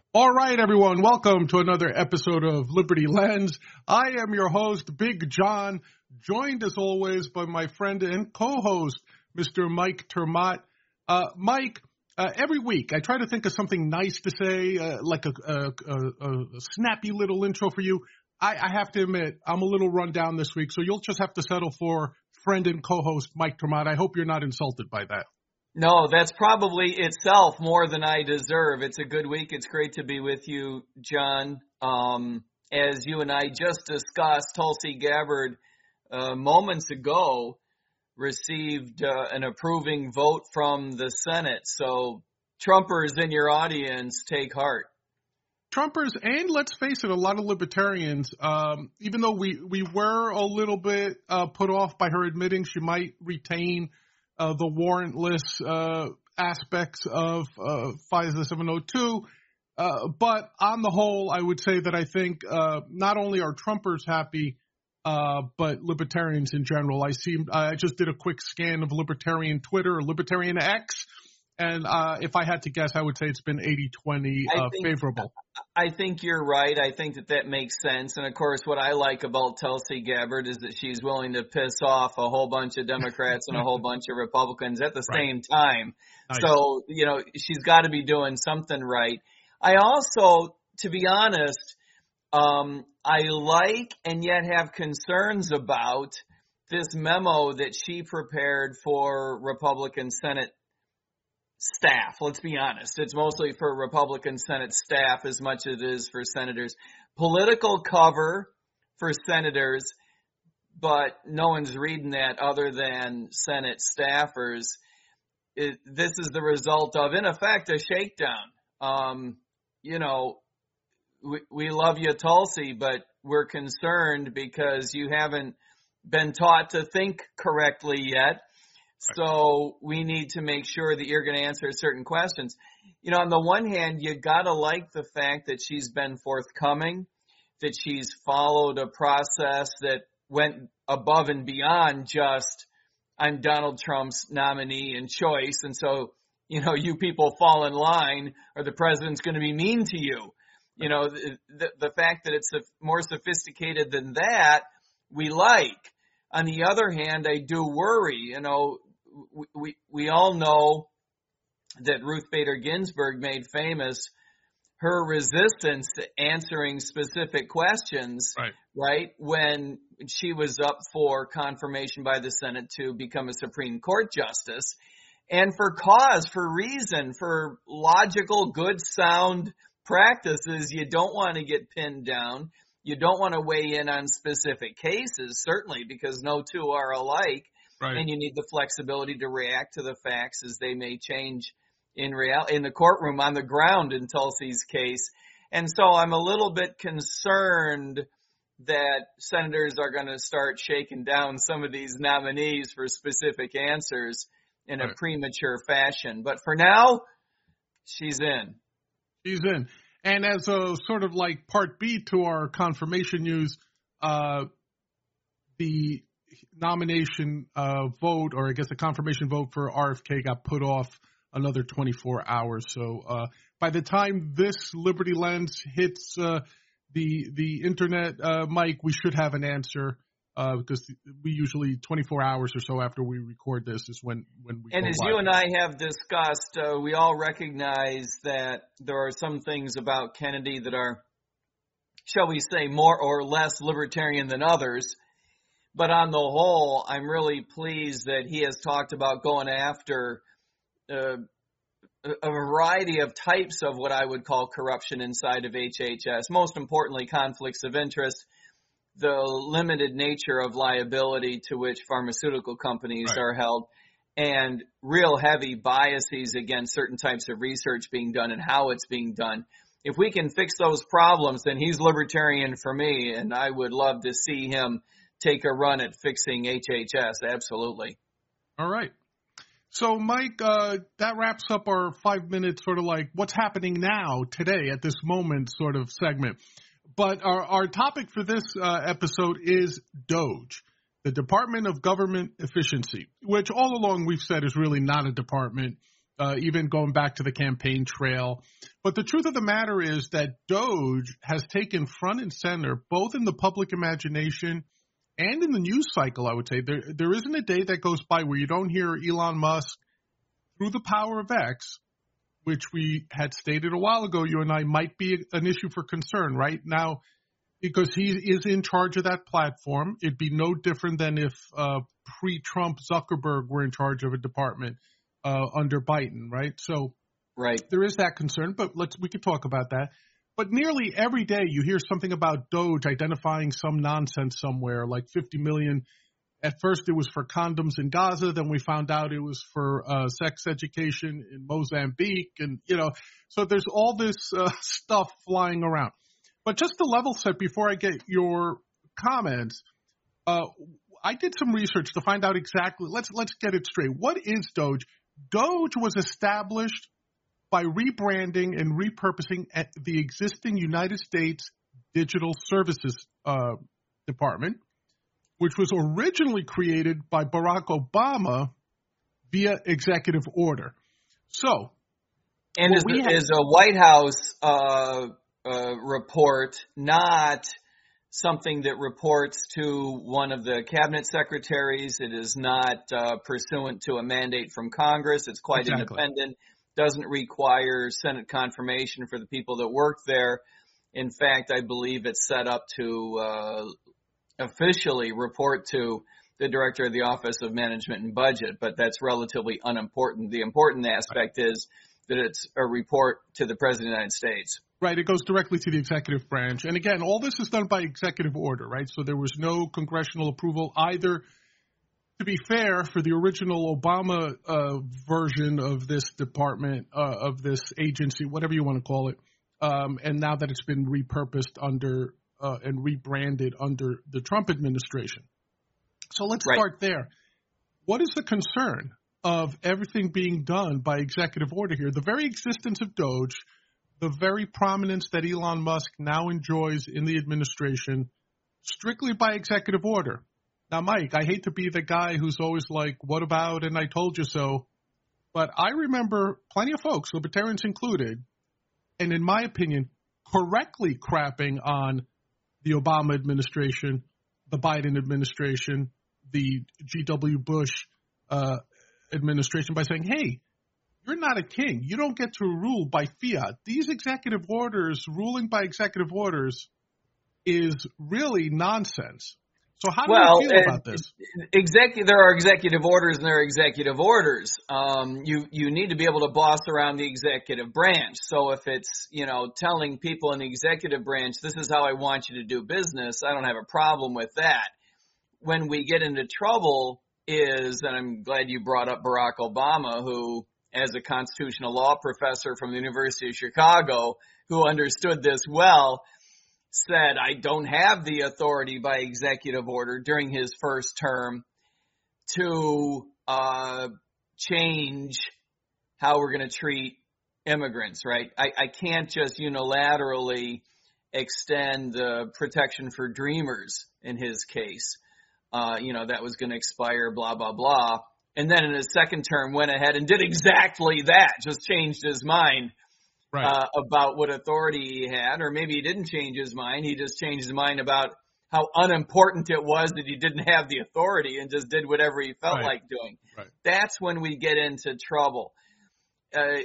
All right, everyone. Welcome to another episode of Liberty Lens. I am your host, Big John, joined as always by my friend and co-host, Mr. Mike Termott. Mike, every week I try to think of something nice to say, like a snappy little intro for you. I have to admit, I'm a little run down this week, so you'll just have to settle for friend and co-host Mike Termott. I hope you're not insulted by that. No, that's probably itself more than I deserve. It's a good week. It's great to be with you, John. As you and I just discussed, Tulsi Gabbard moments ago received an approving vote from the Senate. So Trumpers in your audience, take heart. Trumpers, and let's face it, a lot of libertarians, even though we were a little bit put off by her admitting she might retain the warrantless aspects of FISA 702. But on the whole, I would say that I think not only are Trumpers happy, but libertarians in general. I just did a quick scan of libertarian Twitter or libertarian X, and if I had to guess, I would say it's been 80-20 favorable. I think you're right. I think that makes sense. And, of course, what I like about Tulsi Gabbard is that she's willing to piss off a whole bunch of Democrats and a whole bunch of Republicans at the same time. Nice. So, she's got to be doing something right. I also, to be honest, I like and yet have concerns about this memo that she prepared for Republican Senate staff. Let's be honest. It's mostly for Republican Senate staff as much as it is for senators. Political cover for senators, but no one's reading that other than Senate staffers. This is the result of, in effect, a shakedown. We love you, Tulsi, but we're concerned because you haven't been taught to think correctly yet. So we need to make sure that you're going to answer certain questions. On the one hand, you got to like the fact that she's been forthcoming, that she's followed a process that went above and beyond just, I'm Donald Trump's nominee and choice. And so, you people fall in line or the president's going to be mean to you. The fact that it's more sophisticated than that, we like. On the other hand, I do worry, we all know that Ruth Bader Ginsburg made famous her resistance to answering specific questions, right? When she was up for confirmation by the Senate to become a Supreme Court justice. And for cause, for reason, for logical, good, sound practices, you don't want to get pinned down. You don't want to weigh in on specific cases, certainly, because no two are alike. Right. And you need the flexibility to react to the facts as they may change in the courtroom, on the ground in Tulsi's case. And so I'm a little bit concerned that senators are going to start shaking down some of these nominees for specific answers in a premature fashion. But for now, she's in. She's in. And as a sort of like part B to our confirmation news, the nomination vote, or I guess the confirmation vote for RFK got put off another 24 hours. So by the time this Liberty Lens hits the internet, Mike, we should have an answer because we usually 24 hours or so after we record this is when we And as live. You and I have discussed, we all recognize that there are some things about Kennedy that are, shall we say, more or less libertarian than others. But on the whole, I'm really pleased that he has talked about going after a variety of types of what I would call corruption inside of HHS. Most importantly, conflicts of interest, the limited nature of liability to which pharmaceutical companies are held, and real heavy biases against certain types of research being done and how it's being done. If we can fix those problems, then he's libertarian for me, and I would love to see him take a run at fixing HHS. Absolutely. All right. So, Mike, that wraps up our 5-minute sort of like what's happening now, today, at this moment sort of segment. But our topic for this episode is DOGE, the Department of Government Efficiency, which all along we've said is really not a department. even going back to the campaign trail. But the truth of the matter is that Doge has taken front and center, both in the public imagination and in the news cycle, I would say. There isn't a day that goes by where you don't hear Elon Musk, through the power of X, which we had stated a while ago, you and I, might be an issue for concern right now, because he is in charge of that platform. It'd be no different than if pre-Trump Zuckerberg were in charge of a department under Biden, right? So right. There is that concern, but we could talk about that. But nearly every day you hear something about Doge identifying some nonsense somewhere, like 50 million. At first it was for condoms in Gaza. Then we found out it was for sex education in Mozambique. And, so there's all this stuff flying around. But just to level set before I get your comments, I did some research to find out exactly. Let's get it straight. What is Doge? Doge was established by rebranding and repurposing at the existing United States Digital Services Department, which was originally created by Barack Obama via executive order. So, and is a White House report not something that reports to one of the cabinet secretaries? It is not pursuant to a mandate from Congress. It's quite independent. Doesn't require Senate confirmation for the people that work there. In fact, I believe it's set up to officially report to the director of the Office of Management and Budget, but that's relatively unimportant. The important aspect is that it's a report to the President of the United States. Right. It goes directly to the executive branch. And again, all this is done by executive order, right? So there was no congressional approval either. To be fair, for the original Obama version of this department, of this agency, whatever you want to call it, and now that it's been repurposed under and rebranded under the Trump administration. So let's start there. What is the concern of everything being done by executive order here? The very existence of Doge, the very prominence that Elon Musk now enjoys in the administration, strictly by executive order. Now, Mike, I hate to be the guy who's always like, what about, and I told you so, but I remember plenty of folks, libertarians included, and in my opinion, correctly crapping on the Obama administration, the Biden administration, the G.W. Bush administration by saying, hey, you're not a king. You don't get to rule by fiat. These executive orders, ruling by executive orders, is really nonsense. So how do you feel about this? There are executive orders and there are executive orders. You need to be able to boss around the executive branch. So if it's, telling people in the executive branch, this is how I want you to do business, I don't have a problem with that. When we get into trouble is, and I'm glad you brought up Barack Obama, who, as a constitutional law professor from the University of Chicago, who understood this well, said, I don't have the authority by executive order during his first term to change how we're going to treat immigrants, right? I can't just unilaterally extend the protection for dreamers in his case. That was going to expire, blah, blah, blah. And then in his second term went ahead and did exactly that, just changed his mind. Right. About what authority he had, or maybe he didn't change his mind. He just changed his mind about how unimportant it was that he didn't have the authority and just did whatever he felt like doing. Right. That's when we get into trouble. I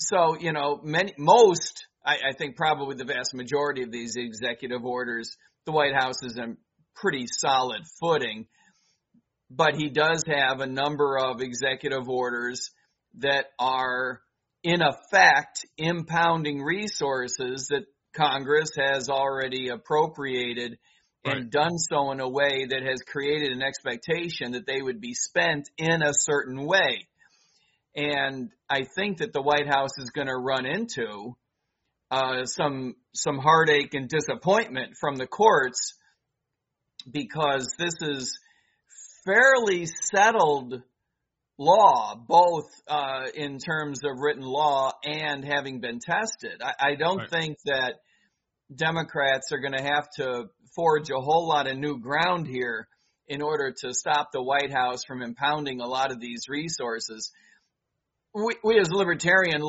think probably the vast majority of these executive orders, the White House is in pretty solid footing. But he does have a number of executive orders that are in effect impounding resources that Congress has already appropriated and done so in a way that has created an expectation that they would be spent in a certain way. And I think that the White House is going to run into some heartache and disappointment from the courts, because this is fairly settled law, both in terms of written law and having been tested. I don't think that Democrats are going to have to forge a whole lot of new ground here in order to stop the White House from impounding a lot of these resources. we as libertarians,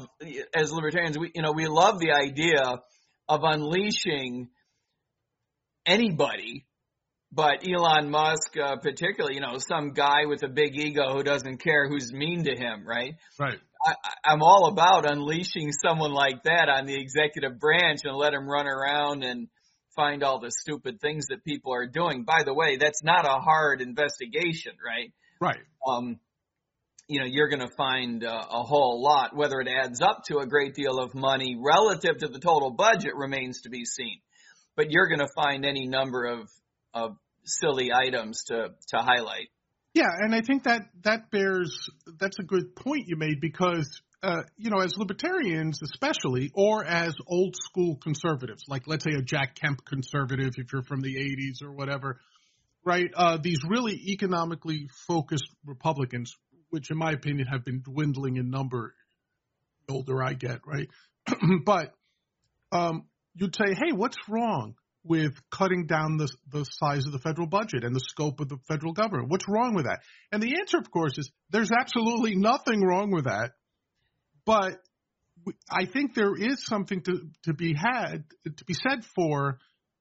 we love the idea of unleashing anybody, but Elon Musk, particularly, some guy with a big ego who doesn't care who's mean to him, right? Right. I'm all about unleashing someone like that on the executive branch and let him run around and find all the stupid things that people are doing. By the way, that's not a hard investigation, right? Right. You're going to find a whole lot. Whether it adds up to a great deal of money relative to the total budget remains to be seen. But you're going to find any number of silly items to highlight. Yeah, and I think that's a good point you made because, as libertarians especially, or as old school conservatives, like let's say a Jack Kemp conservative if you're from the 80s or whatever, right? These really economically focused Republicans, which in my opinion have been dwindling in number the older I get, right? But you'd say, hey, what's wrong with cutting down the size of the federal budget and the scope of the federal government? What's wrong with that? And the answer, of course, is there's absolutely nothing wrong with that. But I think there is something to be said for,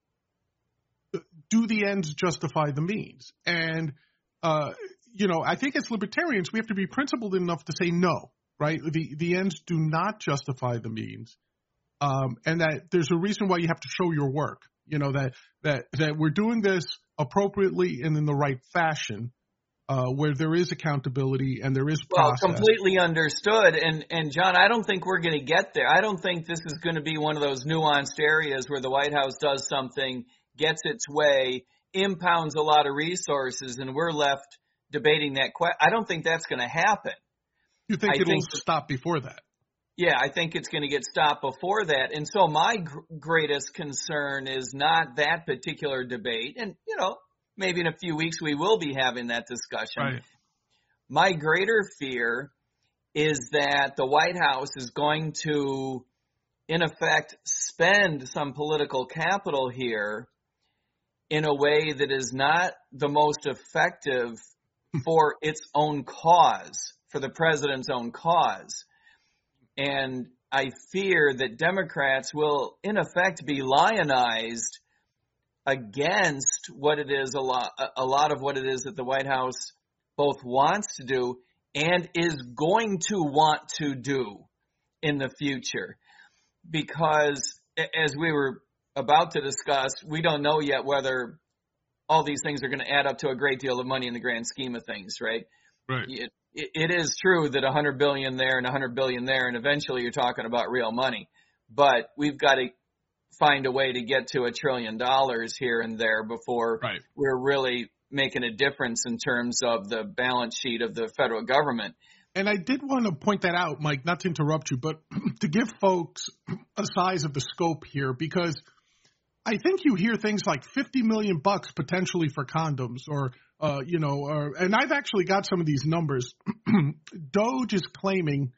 do the ends justify the means? And, I think as libertarians, we have to be principled enough to say no, right? The ends do not justify the means. And that there's a reason why you have to show your work, that we're doing this appropriately and in the right fashion, where there is accountability and there is process. Well, completely understood. And John, I don't think we're going to get there. I don't think this is going to be one of those nuanced areas where the White House does something, gets its way, impounds a lot of resources, and we're left debating that question. I don't think that's going to happen. You think it'll stop before that? Yeah, I think it's going to get stopped before that. And so my greatest concern is not that particular debate. And, maybe in a few weeks we will be having that discussion. Right. My greater fear is that the White House is going to, in effect, spend some political capital here in a way that is not the most effective for its own cause, for the president's own cause. And I fear that Democrats will, in effect, be lionized against what it is, a lot of what it is that the White House both wants to do and is going to want to do in the future. Because, as we were about to discuss, we don't know yet whether all these things are going to add up to a great deal of money in the grand scheme of things, right? Right. It is true that $100 billion there and $100 billion there, and eventually you're talking about real money. But we've got to find a way to get to $1 trillion here and there before we're really making a difference in terms of the balance sheet of the federal government. And I did want to point that out, Mike, not to interrupt you, but to give folks a size of the scope here, because I think you hear things like $50 million potentially for condoms and I've actually got some of these numbers. Doge is claiming,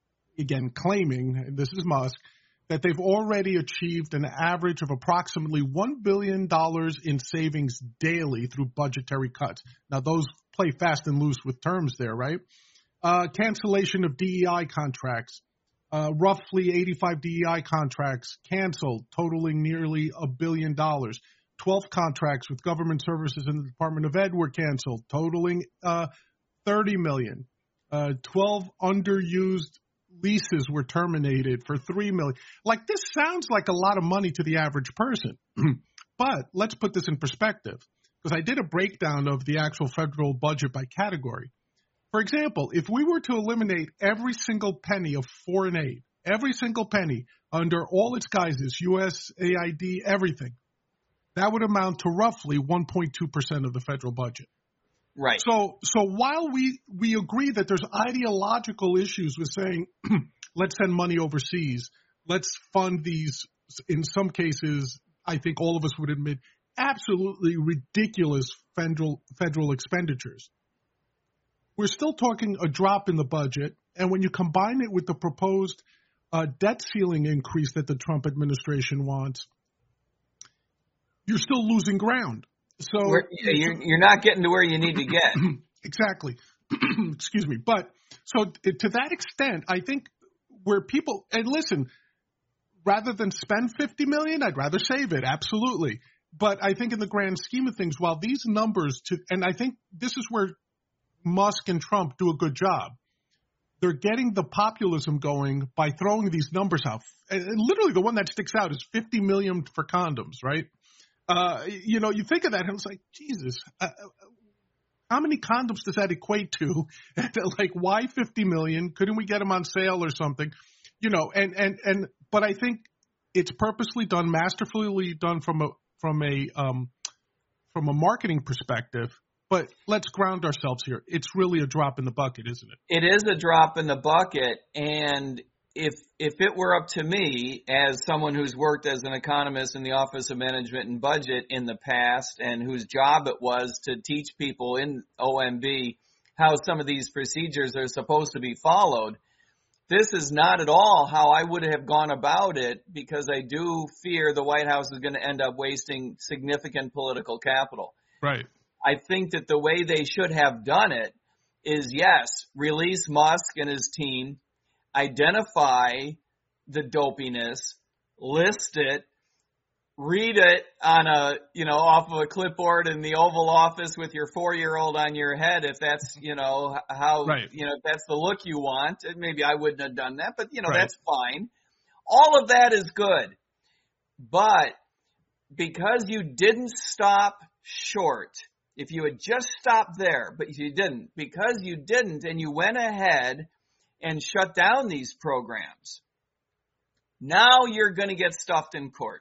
this is Musk, that they've already achieved an average of approximately $1 billion in savings daily through budgetary cuts. Now, those play fast and loose with terms there, right? Cancellation of DEI contracts. Roughly 85 DEI contracts canceled, totaling nearly $1 billion. 12 contracts with government services in the Department of Ed were canceled, totaling $30 million. 12 underused leases were terminated for $3 million. Like, this sounds like a lot of money to the average person. But let's put this in perspective, because I did a breakdown of the actual federal budget by category. For example, if we were to eliminate every single penny of foreign aid, every single penny under all its guises, USAID, everything, that would amount to roughly 1.2% of the federal budget. Right. So while we agree that there's ideological issues with saying, let's send money overseas, let's fund these, in some cases, I think all of us would admit, absolutely ridiculous federal expenditures. We're still talking a drop in the budget, and when you combine it with the proposed debt ceiling increase that the Trump administration wants, you're still losing ground. So you're not getting to where you need to get. Exactly. Excuse me. But so to that extent, I think where people, and listen, rather than spend $50 million, I'd rather save it. Absolutely. But I think in the grand scheme of things, while these numbers and I think this is where Musk and Trump do a good job. They're getting the populism going by throwing these numbers out. And literally the one that sticks out is 50 million for condoms, right? You think of that and it's like, Jesus, how many condoms does that equate to? Like, why 50 million? Couldn't we get them on sale or something? But I think it's purposely done, masterfully done from a marketing perspective. But let's ground ourselves here. It's really a drop in the bucket, isn't it? It is a drop in the bucket, and if it were up to me, as someone who's worked as an economist in the Office of Management and Budget in the past, and whose job it was to teach people in OMB how some of these procedures are supposed to be followed, this is not at all how I would have gone about it, because I do fear the White House is going to end up wasting significant political capital. Right. I think that the way they should have done it is, yes, release Musk and his team, identify the dopiness, list it, read it on off of a clipboard in the Oval Office with your 4-year-old on your head, if that's, how, right. If that's the look you want. Maybe I wouldn't have done that, but, right. That's fine. All of that is good. But because you didn't stop short, if you had just stopped there, but you didn't, because you didn't, and you went ahead and shut down these programs, now you're going to get stuffed in court,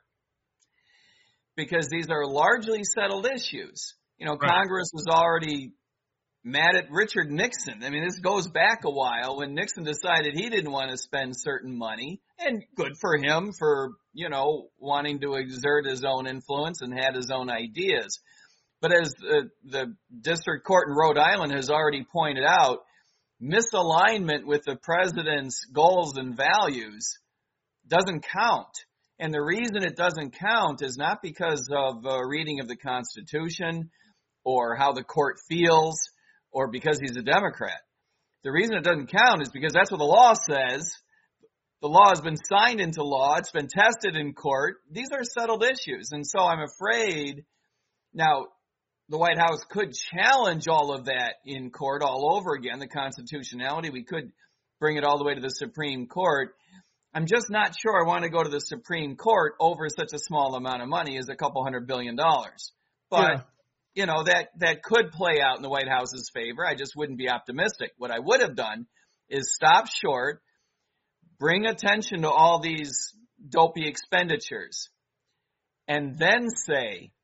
because these are largely settled issues. Right. Congress was already mad at Richard Nixon. I mean, this goes back a while when Nixon decided he didn't want to spend certain money, and good for him for, wanting to exert his own influence and had his own ideas. But as the district court in Rhode Island has already pointed out, misalignment with the president's goals and values doesn't count. And the reason it doesn't count is not because of a reading of the Constitution or how the court feels or because he's a Democrat. The reason it doesn't count is because that's what the law says. The law has been signed into law. It's been tested in court. These are settled issues. And so I'm afraid now the White House could challenge all of that in court all over again, the constitutionality. We could bring it all the way to the Supreme Court. I'm just not sure I want to go to the Supreme Court over such a small amount of money as a couple $100 billion. But, that could play out in the White House's favor. I just wouldn't be optimistic. What I would have done is stop short, bring attention to all these dopey expenditures, and then say,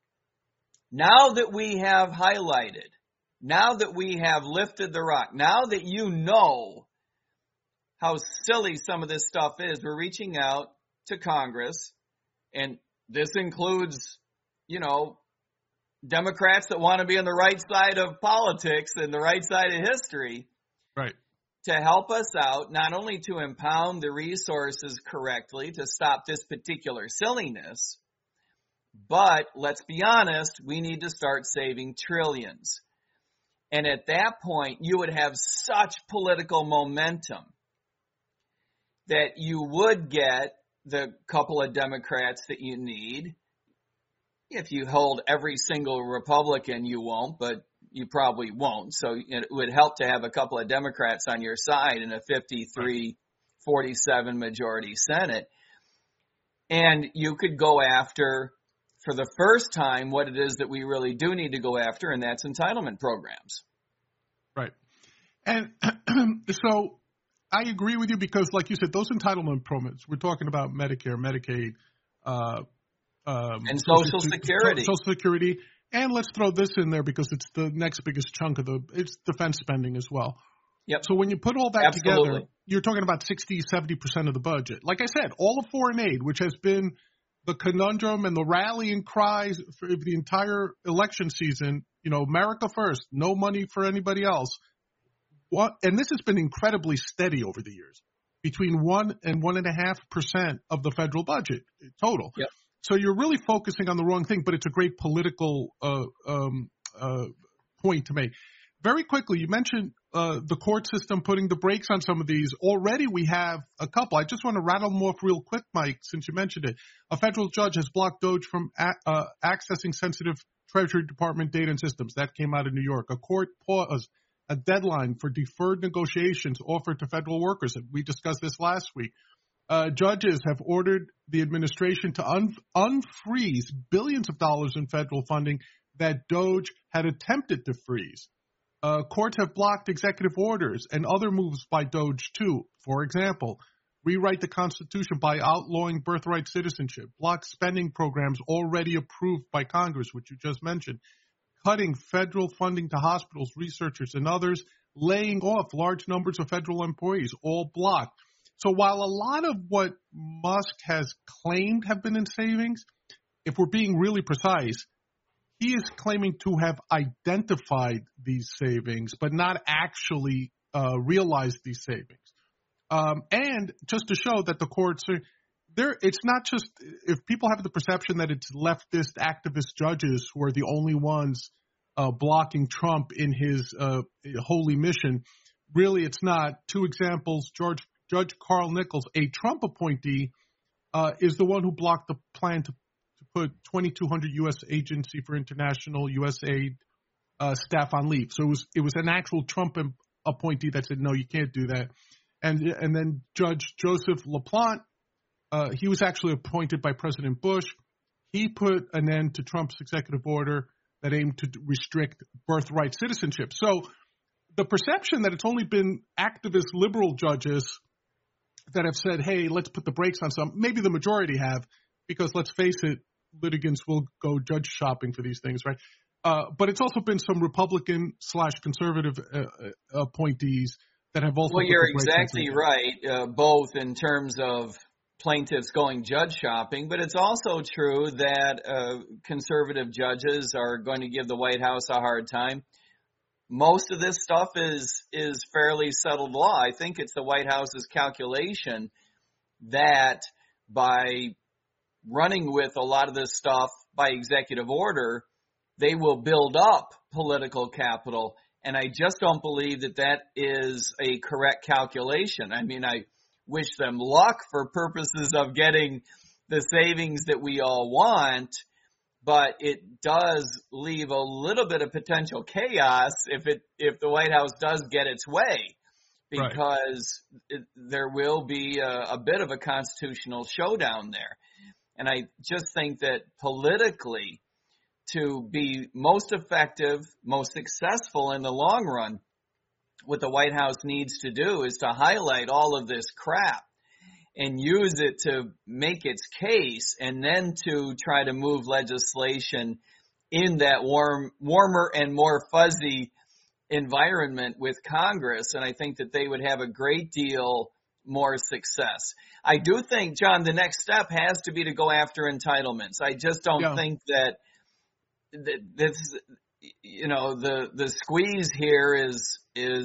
now that we have highlighted, now that we have lifted the rock, now that you know how silly some of this stuff is, we're reaching out to Congress, and this includes, Democrats that want to be on the right side of politics and the right side of history, right, to help us out, not only to impound the resources correctly to stop this particular silliness, but let's be honest, we need to start saving trillions. And at that point, you would have such political momentum that you would get the couple of Democrats that you need. If you hold every single Republican, you won't, but you probably won't. So it would help to have a couple of Democrats on your side in a 53-47 majority Senate. And you could go after, for the first time, what it is that we really do need to go after, and that's entitlement programs. Right. And so I agree with you because, like you said, those entitlement programs, we're talking about Medicare, Medicaid, and Social Security. Social Security. And let's throw this in there because it's the next biggest chunk of it's defense spending as well. Yep. So when you put all that Absolutely. together, you're talking about 60-70% of the budget. Like I said, all of foreign aid, which has been the conundrum and the rallying cries for the entire election season, America first, no money for anybody else. And this has been incredibly steady over the years, between 1 and 1.5% of the federal budget total. Yep. So you're really focusing on the wrong thing, but it's a great political point to make. very quickly, you mentioned the court system putting the brakes on some of these. Already we have a couple. I just want to rattle them off real quick, Mike, since you mentioned it. A federal judge has blocked DOJ from accessing sensitive Treasury Department data and systems. That came out of New York. A court paused a deadline for deferred negotiations offered to federal workers. We discussed this last week. Judges have ordered the administration to unfreeze billions of dollars in federal funding that DOJ had attempted to freeze. Courts have blocked executive orders and other moves by DOJ too. For example, rewrite the Constitution by outlawing birthright citizenship, block spending programs already approved by Congress, which you just mentioned, cutting federal funding to hospitals, researchers, and others, laying off large numbers of federal employees, all blocked. So while a lot of what Musk has claimed have been in savings, if we're being really precise, he is claiming to have identified these savings, but not actually realized these savings. And just to show that the courts are there, it's not just if people have the perception that it's leftist activist judges who are the only ones blocking Trump in his holy mission. Really, it's not. Two examples: Judge Carl Nichols, a Trump appointee, is the one who blocked the plan to put 2,200 U.S. Agency for International USAID staff on leave. So it was an actual Trump appointee that said, no, you can't do that. And then Judge Joseph LaPlante, he was actually appointed by President Bush. He put an end to Trump's executive order that aimed to restrict birthright citizenship. So the perception that it's only been activist liberal judges that have said, hey, let's put the brakes on some, maybe the majority have, because let's face it, litigants will go judge shopping for these things, right? But it's also been some Republican/conservative appointees that have also. Well, you're exactly right, both in terms of plaintiffs going judge shopping, but it's also true that conservative judges are going to give the White House a hard time. Most of this stuff is fairly settled law. I think it's the White House's calculation that by running with a lot of this stuff by executive order, they will build up political capital. And I just don't believe that that is a correct calculation. I mean, I wish them luck for purposes of getting the savings that we all want, but it does leave a little bit of potential chaos if the White House does get its way, because there will be a bit of a constitutional showdown there. And I just think that politically, to be most effective, most successful in the long run, what the White House needs to do is to highlight all of this crap and use it to make its case, and then to try to move legislation in that warmer and more fuzzy environment with Congress. And I think that they would have a great deal more success. I do think, John, the next step has to be to go after entitlements. I just don't think that this, the squeeze here is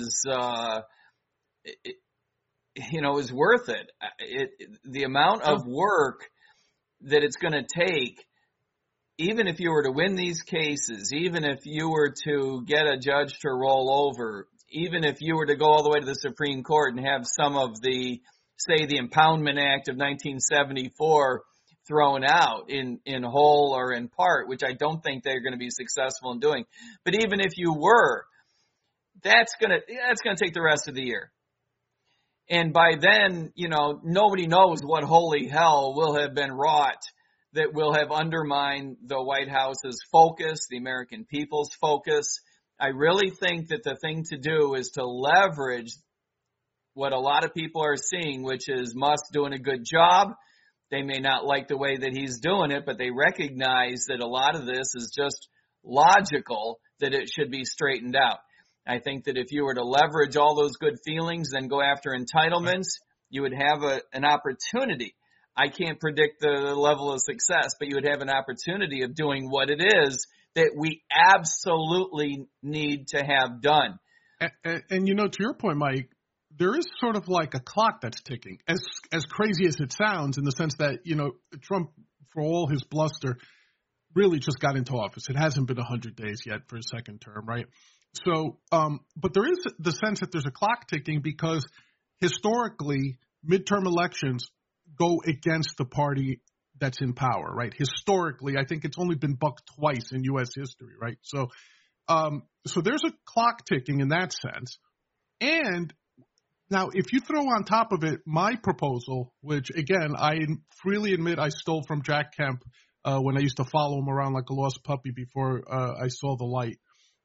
worth it. The amount of work that it's going to take, even if you were to win these cases, even if you were to get a judge to roll over, even if you were to go all the way to the Supreme Court and have some of the Impoundment Act of 1974 thrown out in whole or in part, which I don't think they're going to be successful in doing. But even if you were, that's going to take the rest of the year. And by then, nobody knows what holy hell will have been wrought that will have undermined the White House's focus, the American people's focus. I really think that the thing to do is to leverage what a lot of people are seeing, which is Musk doing a good job. They may not like the way that he's doing it, but they recognize that a lot of this is just logical, that it should be straightened out. I think that if you were to leverage all those good feelings and go after entitlements, you would have an opportunity. I can't predict the level of success, but you would have an opportunity of doing what it is that we absolutely need to have done. And to your point, Mike, there is sort of like a clock that's ticking, as crazy as it sounds, in the sense that, Trump, for all his bluster, really just got into office. It hasn't been 100 days yet for his second term, right? So, but there is the sense that there's a clock ticking because historically midterm elections go against the party that's in power, right? Historically, I think it's only been bucked twice in U.S. history, right? So there's a clock ticking in that sense. And now, if you throw on top of it my proposal, which again I freely admit I stole from Jack Kemp when I used to follow him around like a lost puppy before I saw the light.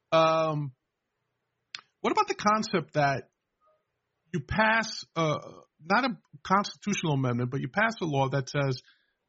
What about the concept that you pass not a constitutional amendment, but you pass a law that says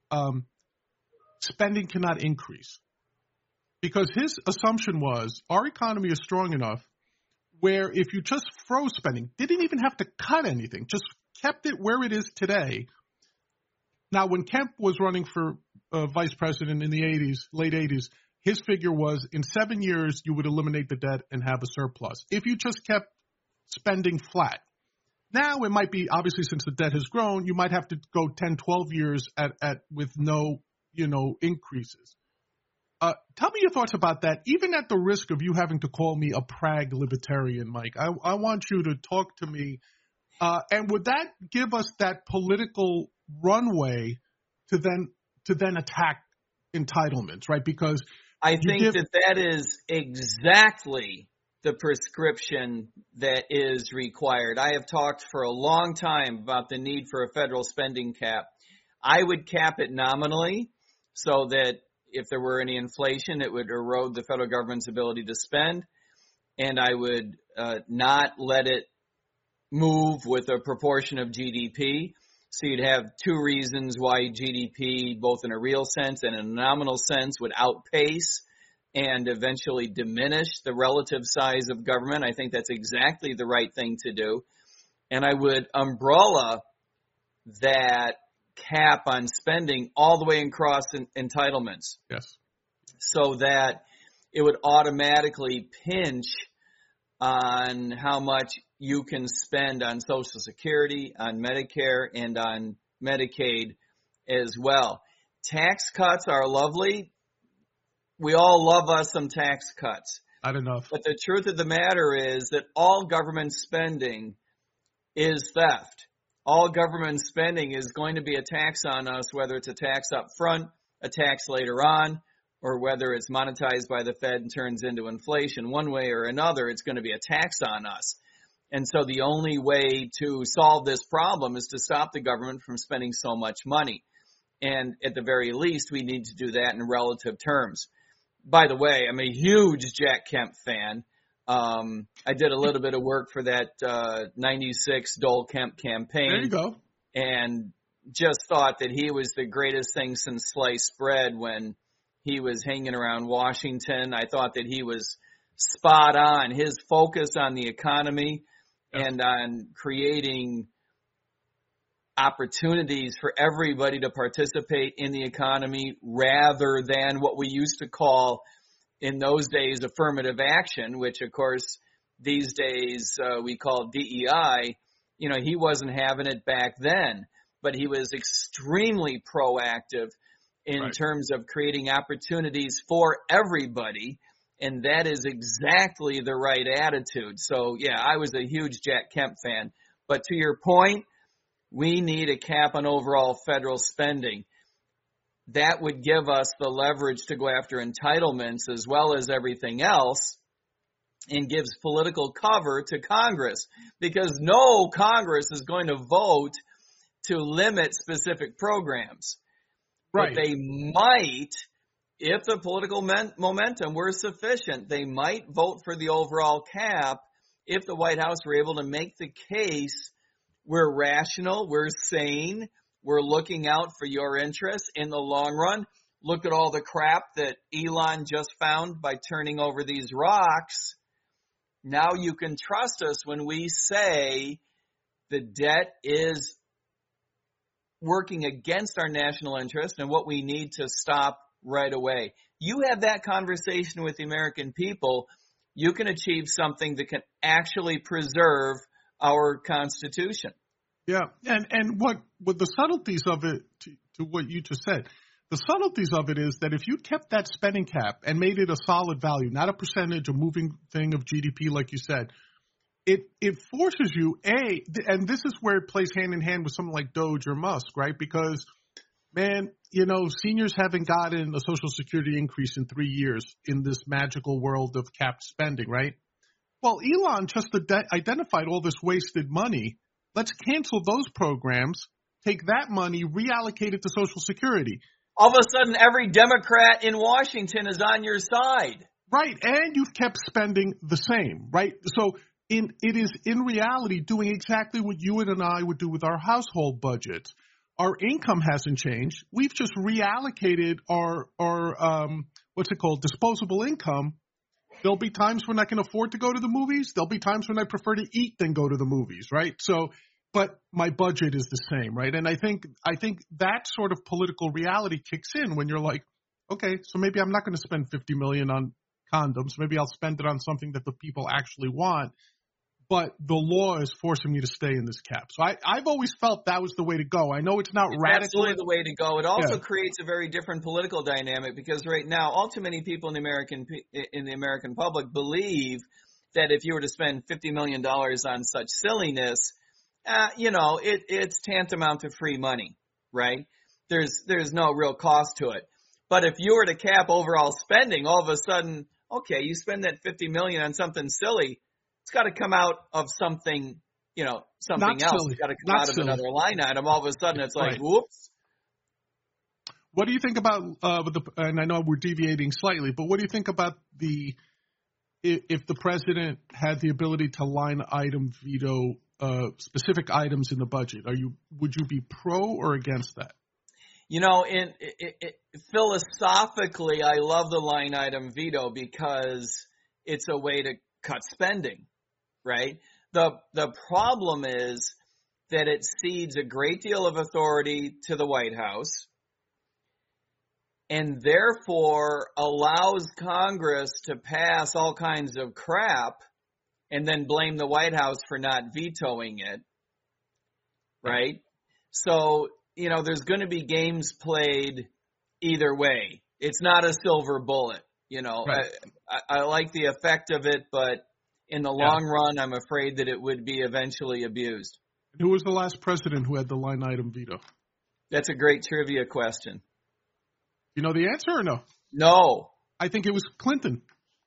spending cannot increase? Because his assumption was our economy is strong enough where if you just froze spending, didn't even have to cut anything, just kept it where it is today. Now, when Kemp was running for vice president in the late 80s, his figure was in 7 years, you would eliminate the debt and have a surplus if you just kept spending flat. Now it might be, obviously, since the debt has grown, you might have to go 10, 12 years with no, increases. Tell me your thoughts about that, even at the risk of you having to call me a Prague libertarian, Mike. I want you to talk to me. And would that give us that political runway to then attack entitlements, right? Because I think that is exactly the prescription that is required. I have talked for a long time about the need for a federal spending cap. I would cap it nominally so that if there were any inflation, it would erode the federal government's ability to spend. And I would not let it move with a proportion of GDP. So you'd have two reasons why GDP, both in a real sense and in a nominal sense, would outpace and eventually diminish the relative size of government. I think that's exactly the right thing to do. And I would umbrella that cap on spending all the way across entitlements. Yes. So that it would automatically pinch on how much you can spend on Social Security, on Medicare, and on Medicaid as well. Tax cuts are lovely. We all love us some tax cuts. Not enough. But the truth of the matter is that all government spending is theft. All government spending is going to be a tax on us, whether it's a tax up front, a tax later on, or whether it's monetized by the Fed and turns into inflation. One way or another, it's going to be a tax on us. And so the only way to solve this problem is to stop the government from spending so much money. And at the very least, we need to do that in relative terms. By the way, I'm a huge Jack Kemp fan. I did a little bit of work for that 96 Dole Kemp campaign. There you go. And just thought that he was the greatest thing since sliced bread when he was hanging around Washington. I thought that he was spot on. His focus on the economy and on creating opportunities for everybody to participate in the economy rather than what we used to call in those days affirmative action, which of course these days we call DEI. He wasn't having it back then, but he was extremely proactive in terms of creating opportunities for everybody. And that is exactly the right attitude. So yeah, I was a huge Jack Kemp fan, but to your point, we need a cap on overall federal spending. That would give us the leverage to go after entitlements as well as everything else and gives political cover to Congress, because no Congress is going to vote to limit specific programs. Right. But they might, if the political momentum were sufficient, they might vote for the overall cap if the White House were able to make the case we're rational, we're sane, we're looking out for your interests in the long run. Look at all the crap that Elon just found by turning over these rocks. Now you can trust us when we say the debt is working against our national interest and what we need to stop right away. You have that conversation with the American people, you can achieve something that can actually preserve our Constitution. Yeah, and what the subtleties of it to what you just said, The subtleties of it is that if you kept that spending cap and made it a solid value, not a percentage, a moving thing of GDP, like you said, it forces you, and this is where it plays hand in hand with something like Doge or Musk, right? Because, man, seniors haven't gotten a Social Security increase in 3 years in this magical world of capped spending, right? Well, Elon just identified all this wasted money. Let's cancel those programs, take that money, reallocate it to Social Security. All of a sudden, every Democrat in Washington is on your side. Right, and you've kept spending the same, right? So it is in reality doing exactly what you and I would do with our household budgets. Our income hasn't changed. We've just reallocated our disposable income. There'll be times when I can afford to go to the movies. There'll be times when I prefer to eat than go to the movies, right? So, but my budget is the same, right? And I think that sort of political reality kicks in when you're like, okay, so maybe I'm not going to spend $50 million on condoms. Maybe I'll spend it on something that the people actually want. But the law is forcing me to stay in this cap. So I've always felt that was the way to go. I know it's not radical. Absolutely the way to go. It also creates a very different political dynamic because right now, all too many people in the American public believe that if you were to spend $50 million on such silliness, it's tantamount to free money, right? There's no real cost to it. But if you were to cap overall spending, all of a sudden, okay, you spend that $50 million on something silly. It's got to come out of something, something else. It's got to come out of another line item. All of a sudden, it's like, whoops. What do you think about and I know we're deviating slightly, but what do you think about if the president had the ability to line item veto specific items in the budget? Would you be pro or against that? Philosophically, I love the line item veto because it's a way to cut spending, right? The problem is that it cedes a great deal of authority to the White House and therefore allows Congress to pass all kinds of crap and then blame the White House for not vetoing it, right? So, there's going to be games played either way. It's not a silver bullet. Right. I like the effect of it, but in the long run, I'm afraid that it would be eventually abused. Who was the last president who had the line item veto? That's a great trivia question. You know the answer or no? No. I think it was Clinton.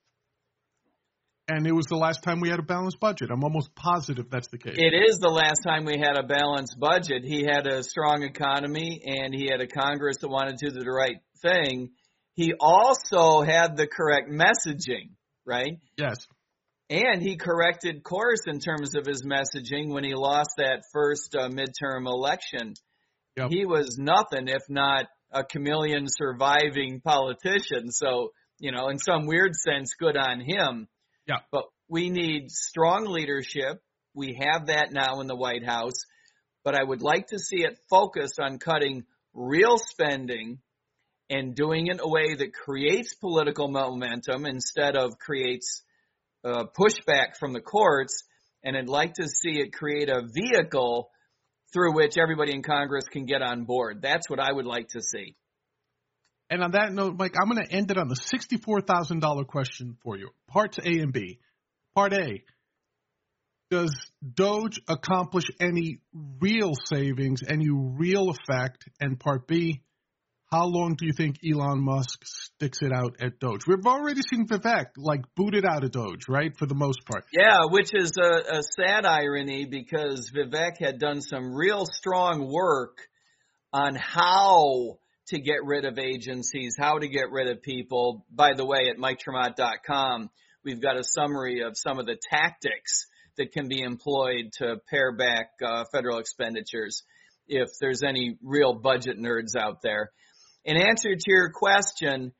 And it was the last time we had a balanced budget. I'm almost positive that's the case. It is the last time we had a balanced budget. He had a strong economy, and he had a Congress that wanted to do the right thing. He also had the correct messaging, right? Yes. And he corrected course in terms of his messaging when he lost that first midterm election. Yep. He was nothing if not a chameleon surviving politician. So, in some weird sense, good on him. Yeah. But we need strong leadership. We have that now in the White House. But I would like to see it focused on cutting real spending and doing it in a way that creates political momentum instead of creates pushback from the courts. And I'd like to see it create a vehicle through which everybody in Congress can get on board. That's what I would like to see. And on that note, Mike, I'm going to end it on the $64,000 question for you. Parts A and B. Part A, does Doge accomplish any real savings, any real effect? And Part B, how long do you think Elon Musk sticks it out at Doge? We've already seen Vivek booted out of Doge, right, for the most part. Yeah, which is a sad irony because Vivek had done some real strong work on how to get rid of agencies, how to get rid of people. By the way, at MikeTremont.com, we've got a summary of some of the tactics that can be employed to pare back federal expenditures if there's any real budget nerds out there. In answer to your question,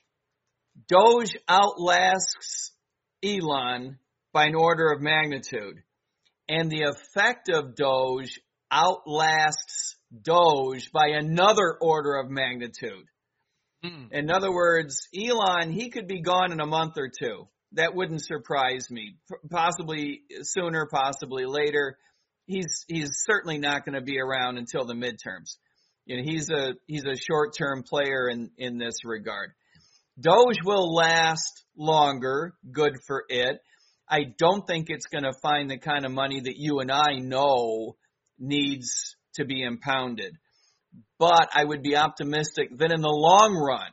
Doge outlasts Elon by an order of magnitude, and the effect of Doge outlasts Doge by another order of magnitude. In other words, Elon, he could be gone in a month or two. That wouldn't surprise me. Possibly sooner, possibly later. He's certainly not going to be around until the midterms. he's a short-term player in this regard. Doge will last longer. Good for it. I don't think it's going to find the kind of money that you and I know needs to be impounded. But I would be optimistic that in the long run,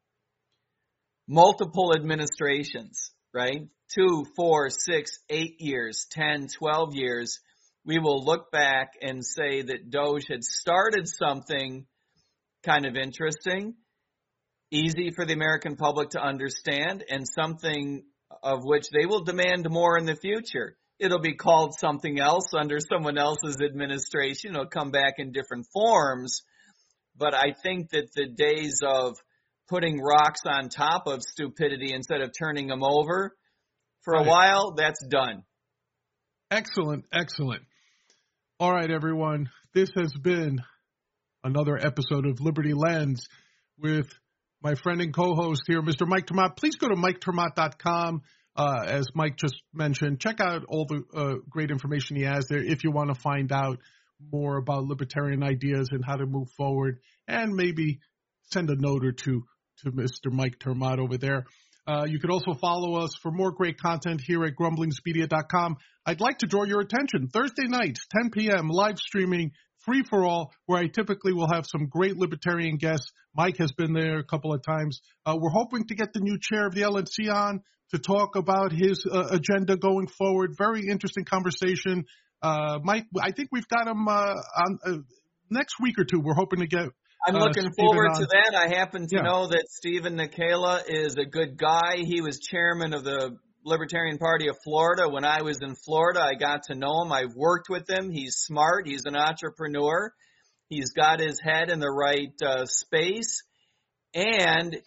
multiple administrations, right? 2, 4, 6, 8 years, 10, 12 years, we will look back and say that Doge had started something kind of interesting, easy for the American public to understand, and something of which they will demand more in the future. It'll be called something else under someone else's administration. It'll come back in different forms. But I think that the days of putting rocks on top of stupidity instead of turning them over for a while, that's done. Excellent, excellent. All right, everyone. This has been another episode of Liberty Lens with my friend and co-host here, Mr. Mike Termott. Please go to MikeTermott.com. As Mike just mentioned, check out all the great information he has there if you want to find out more about libertarian ideas and how to move forward, and maybe send a note or two to Mr. Mike Termott over there. You could also follow us for more great content here at grumblingsmedia.com. I'd like to draw your attention. Thursday nights, 10 p.m., live streaming, free for all, where I typically will have some great libertarian guests. Mike has been there a couple of times. We're hoping to get the new chair of the LNC on to talk about his agenda going forward. Very interesting conversation. Mike, I think we've got him on next week or two. We're hoping to get I'm looking forward to that. I happen to know that Stephen Nikela is a good guy. He was chairman of the Libertarian Party of Florida. When I was in Florida, I got to know him. I've worked with him. He's smart. He's an entrepreneur. He's got his head in the right space. And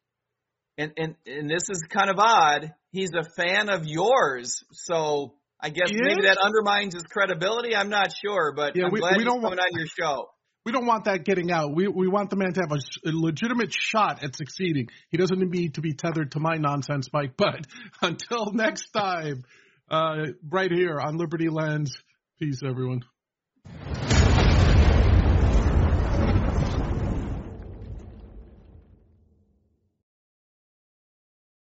this is kind of odd, he's a fan of yours. So I guess maybe that undermines his credibility. I'm not sure, but I'm glad he's coming on your show. We don't want that getting out. We want the man to have a legitimate shot at succeeding. He doesn't need to be tethered to my nonsense, Mike. But until next time, right here on Liberty Lens, peace, everyone.